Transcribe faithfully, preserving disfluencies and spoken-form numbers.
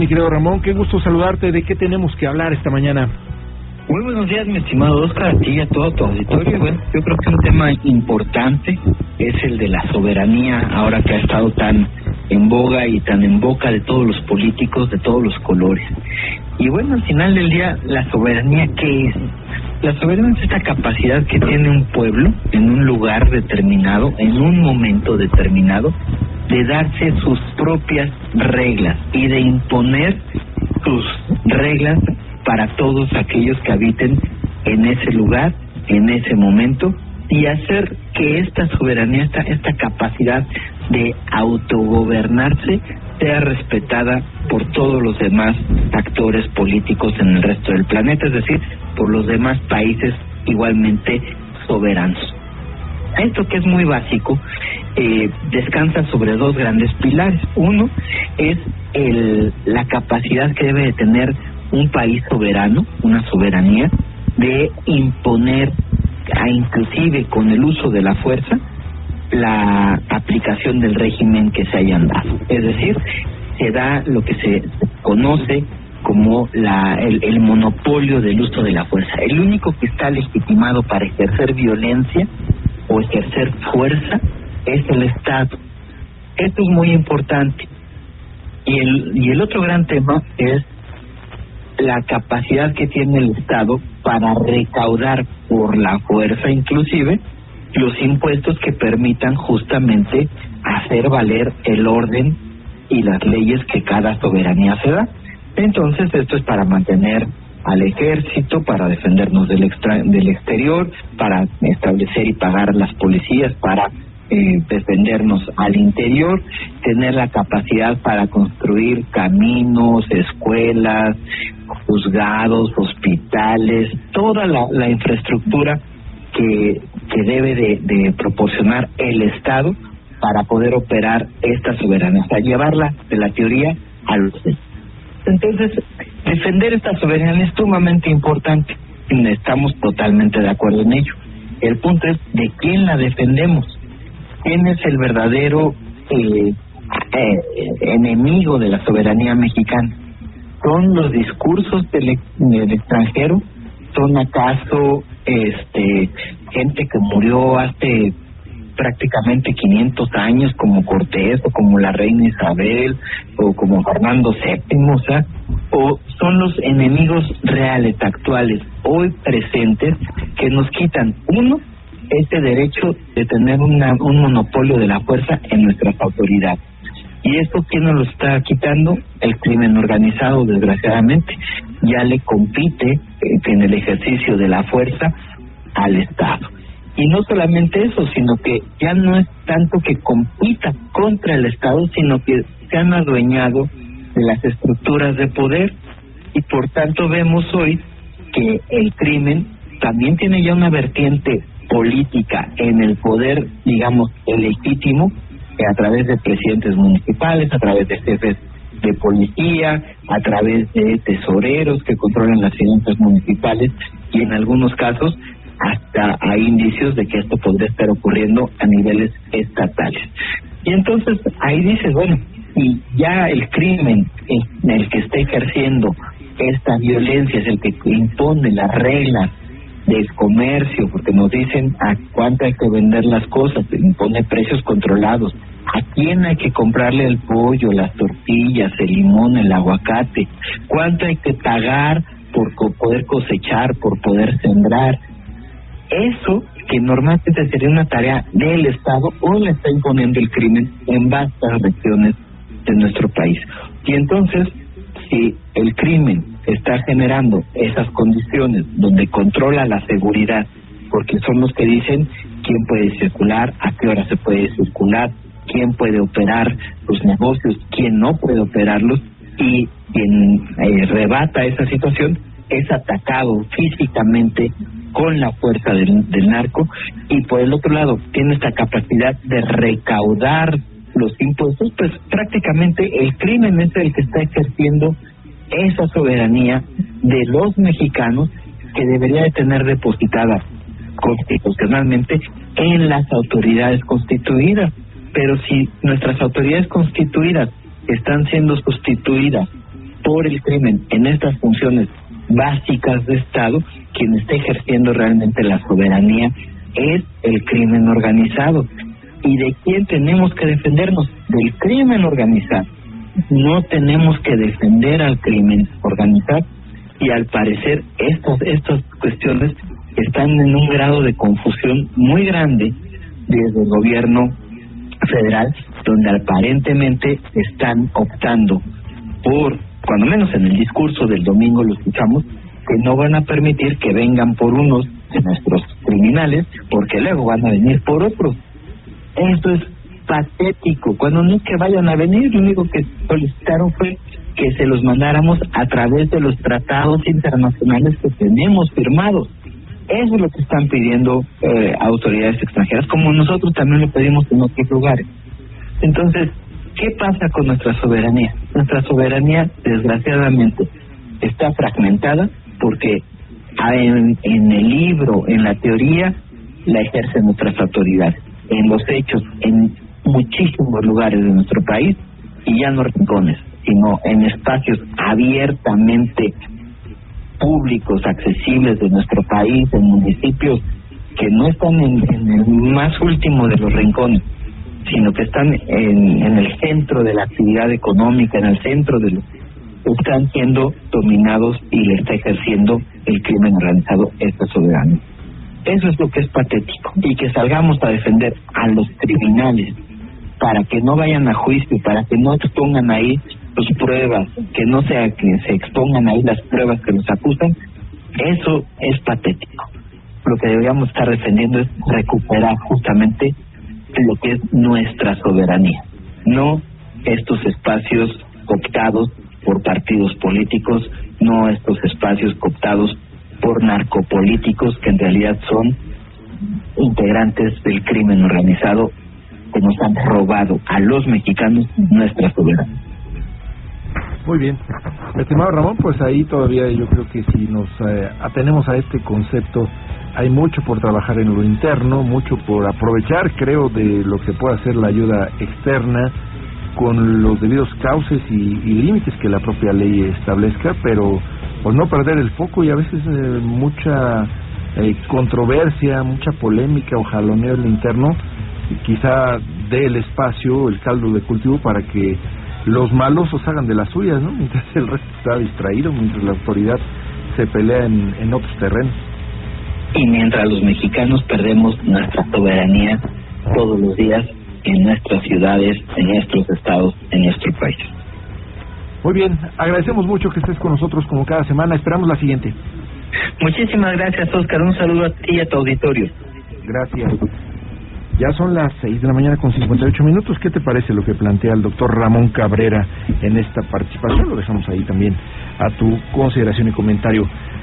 Mi querido Ramón, qué gusto saludarte. ¿De qué tenemos que hablar esta mañana? Muy buenos días, mi estimado Oscar, a ti y a todo tu auditorio. Bueno, yo creo que un tema importante es el de la soberanía, ahora que ha estado tan en boga y tan en boca de todos los políticos de todos los colores. Y bueno, al final del día, ¿la soberanía qué es? La soberanía es esta capacidad que tiene un pueblo en un lugar determinado, en un momento determinado, de darse sus propias reglas y de imponer sus reglas para todos aquellos que habiten en ese lugar, en ese momento, y hacer que esta soberanía, esta, esta capacidad de autogobernarse sea respetada por todos los demás actores políticos en el resto del planeta, es decir, por los demás países igualmente soberanos. Esto, que es muy básico, eh, descansa sobre dos grandes pilares. Uno es el, la capacidad que debe de tener un país soberano, una soberanía, de imponer, a inclusive con el uso de la fuerza, la aplicación del régimen que se hayan dado. Es decir, se da lo que se conoce como la, el, el monopolio del uso de la fuerza. El único que está legitimado para ejercer violencia o ejercer fuerza es el Estado. Esto es muy importante. Y el, y el otro gran tema es la capacidad que tiene el Estado para recaudar por la fuerza, inclusive, los impuestos que permitan justamente hacer valer el orden y las leyes que cada soberanía se da. Entonces, esto es para mantener al ejército, para defendernos del, extra, del exterior, para establecer y pagar las policías, para eh, defendernos al interior, tener la capacidad para construir caminos, escuelas, juzgados, hospitales, toda la, la infraestructura que, que debe de, de proporcionar el Estado para poder operar esta soberanía, o sea, llevarla de la teoría a los hechos. Entonces, defender esta soberanía es sumamente importante. Estamos totalmente de acuerdo en ello. El punto es de quién la defendemos. ¿Quién es el verdadero eh, eh, enemigo de la soberanía mexicana? ¿Son los discursos del, del extranjero? ¿Son acaso este gente que murió hace prácticamente quinientos años, como Cortés o como la reina Isabel o como Fernando séptimo, o sea, o son los enemigos reales, actuales, hoy presentes, que nos quitan, uno, este derecho de tener una, un monopolio de la fuerza en nuestras autoridades? ¿Y esto quién nos lo está quitando? El crimen organizado, desgraciadamente. Ya le compite en el ejercicio de la fuerza al Estado. Y no solamente eso, sino que ya no es tanto que compita contra el Estado, sino que se han adueñado de las estructuras de poder, y por tanto vemos hoy que el crimen también tiene ya una vertiente política en el poder, digamos, legítimo, a través de presidentes municipales, a través de jefes de policía, a través de tesoreros que controlan las finanzas municipales, y en algunos casos hasta hay indicios de que esto podría estar ocurriendo a niveles estatales. Y entonces ahí dices, bueno, y ya el crimen en el que está ejerciendo esta violencia es el que impone las reglas del comercio, porque nos dicen a cuánto hay que vender las cosas, impone precios controlados, a quién hay que comprarle el pollo, las tortillas, el limón, el aguacate, cuánto hay que pagar por poder cosechar, por poder sembrar. Eso que normalmente sería una tarea del Estado, hoy le está imponiendo el crimen en vastas regiones de nuestro país. Y entonces, si el crimen está generando esas condiciones donde controla la seguridad, porque son los que dicen quién puede circular, a qué hora se puede circular, quién puede operar los negocios, quién no puede operarlos, y quien eh, rebata esa situación es atacado físicamente con la fuerza del, del narco, y por el otro lado tiene esta capacidad de recaudar los impuestos, pues prácticamente el crimen es el que está ejerciendo esa soberanía de los mexicanos, que debería de tener depositada constitucionalmente en las autoridades constituidas. Pero si nuestras autoridades constituidas están siendo sustituidas por el crimen en estas funciones básicas de Estado, quien está ejerciendo realmente la soberanía es el crimen organizado. ¿Y de quién tenemos que defendernos? Del crimen organizado. No tenemos que defender al crimen organizado, y al parecer estas estas cuestiones están en un grado de confusión muy grande desde el gobierno federal, donde aparentemente están optando por, cuando menos en el discurso del domingo lo escuchamos, que no van a permitir que vengan por unos de nuestros criminales, porque luego van a venir por otros. Esto es patético. Cuando no es que vayan a venir, lo único que solicitaron fue que se los mandáramos a través de los tratados internacionales que tenemos firmados. Eso es lo que están pidiendo eh, autoridades extranjeras, como nosotros también lo pedimos en otros lugares. Entonces, ¿qué pasa con nuestra soberanía? Nuestra soberanía, desgraciadamente, está fragmentada porque en, en el libro, en la teoría, la ejercen nuestras autoridades. En los hechos, en muchísimos lugares de nuestro país, y ya no rincones, sino en espacios abiertamente públicos, accesibles de nuestro país, en municipios que no están en, en el más último de los rincones, sino que están en, en el centro de la actividad económica, en el centro de los están siendo dominados y le está ejerciendo el crimen organizado esta soberanía. Eso es lo que es patético, y que salgamos a defender a los criminales para que no vayan a juicio, para que no expongan ahí sus pruebas, que no sea que se expongan ahí las pruebas que los acusan. Eso es patético. Lo que deberíamos estar defendiendo es recuperar justamente lo que es nuestra soberanía, no estos espacios cooptados por partidos políticos, no estos espacios cooptados por narcopolíticos que en realidad son integrantes del crimen organizado que nos han robado a los mexicanos nuestra soberanía. Muy bien. Estimado Ramón, pues ahí todavía yo creo que si nos eh, atenemos a este concepto, hay mucho por trabajar en lo interno, mucho por aprovechar, creo, de lo que puede hacer la ayuda externa con los debidos cauces y, y límites que la propia ley establezca, pero pues no perder el foco, y a veces eh, mucha eh, controversia, mucha polémica o jaloneo en lo interno, quizá dé el espacio, el caldo de cultivo para que los malosos hagan de las suyas, ¿no? Mientras el resto está distraído, mientras la autoridad se pelea en, en otros terrenos. Y mientras los mexicanos perdemos nuestra soberanía todos los días en nuestras ciudades, en nuestros estados, en nuestro país. Muy bien, agradecemos mucho que estés con nosotros como cada semana, esperamos la siguiente. Muchísimas gracias, Oscar, un saludo a ti y a tu auditorio. Gracias. Ya son las seis de la mañana con cincuenta y ocho minutos. ¿Qué te parece lo que plantea el doctor Ramón Cabrera en esta participación? Lo dejamos ahí también a tu consideración y comentario.